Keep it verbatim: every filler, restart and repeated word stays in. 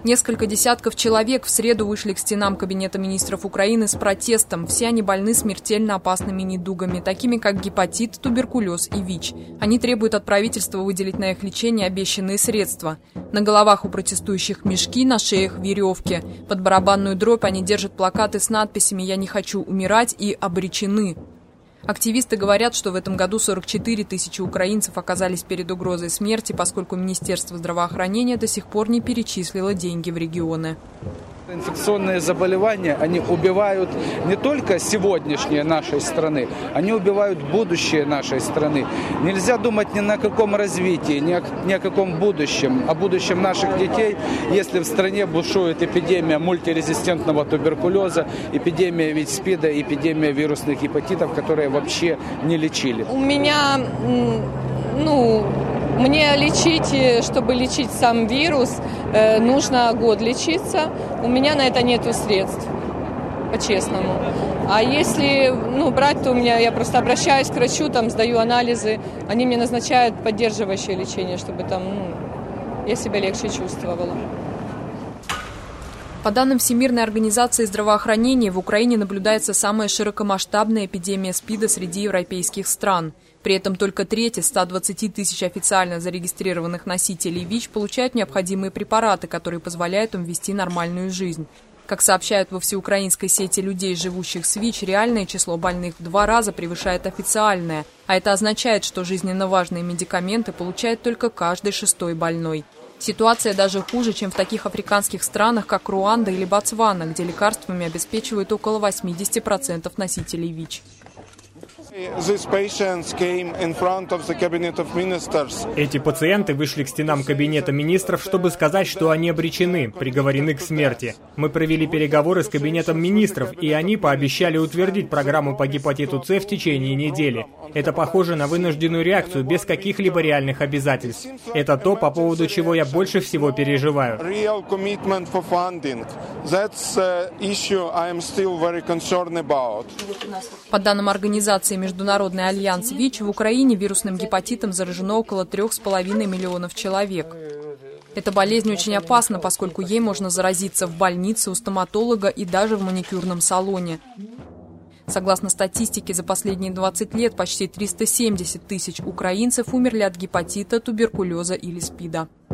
Несколько десятков человек в среду вышли к стенам Кабинета министров Украины с протестом. Все они больны смертельно опасными недугами, такими как гепатит, туберкулез и ВИЧ. Они требуют от правительства выделить на их лечение обещанные средства. На головах у протестующих мешки, на шеях веревки. Под барабанную дробь они держат плакаты с надписями «Я не хочу умирать» и «Обречены». Активисты говорят, что в этом году сорок четыре тысячи украинцев оказались перед угрозой смерти, поскольку Министерство здравоохранения до сих пор не перечислило деньги в регионы. Инфекционные заболевания, они убивают не только сегодняшнее нашей страны, они убивают будущее нашей страны. Нельзя думать ни на каком развитии, ни о, ни о каком будущем, о будущем наших детей, если в стране бушует эпидемия мультирезистентного туберкулеза, эпидемия ВИЧ-СПИДа, эпидемия вирусных гепатитов, которые вообще не лечили. У меня, ну... Мне лечить, чтобы лечить сам вирус, нужно год лечиться. У меня на это нету средств, по-честному. А если ну, брать, то у меня я просто обращаюсь к врачу, там сдаю анализы, они мне назначают поддерживающее лечение, чтобы там ну, я себя легче чувствовала. По данным Всемирной организации здравоохранения, в Украине наблюдается самая широкомасштабная эпидемия СПИДа среди европейских стран. При этом только треть из ста двадцати тысяч официально зарегистрированных носителей ВИЧ получают необходимые препараты, которые позволяют им вести нормальную жизнь. Как сообщают во всеукраинской сети людей, живущих с ВИЧ, реальное число больных в два раза превышает официальное. А это означает, что жизненно важные медикаменты получает только каждый шестой больной. Ситуация даже хуже, чем в таких африканских странах, как Руанда или Ботсвана, где лекарствами обеспечивают около восьмидесяти процентов носителей ВИЧ. Эти пациенты вышли к стенам Кабинета министров, чтобы сказать, что они обречены, приговорены к смерти. Мы провели переговоры с Кабинетом министров, и они пообещали утвердить программу по гепатиту С в течение недели. Это похоже на вынужденную реакцию без каких-либо реальных обязательств. Это то, по поводу чего я больше всего переживаю. По данным организации Международный альянс ВИЧ, в Украине вирусным гепатитом заражено около трех с половиной миллионов человек. Эта болезнь очень опасна, поскольку ей можно заразиться в больнице, у стоматолога и даже в маникюрном салоне. Согласно статистике, за последние двадцать лет почти триста семьдесят тысяч украинцев умерли от гепатита, туберкулеза или СПИДа.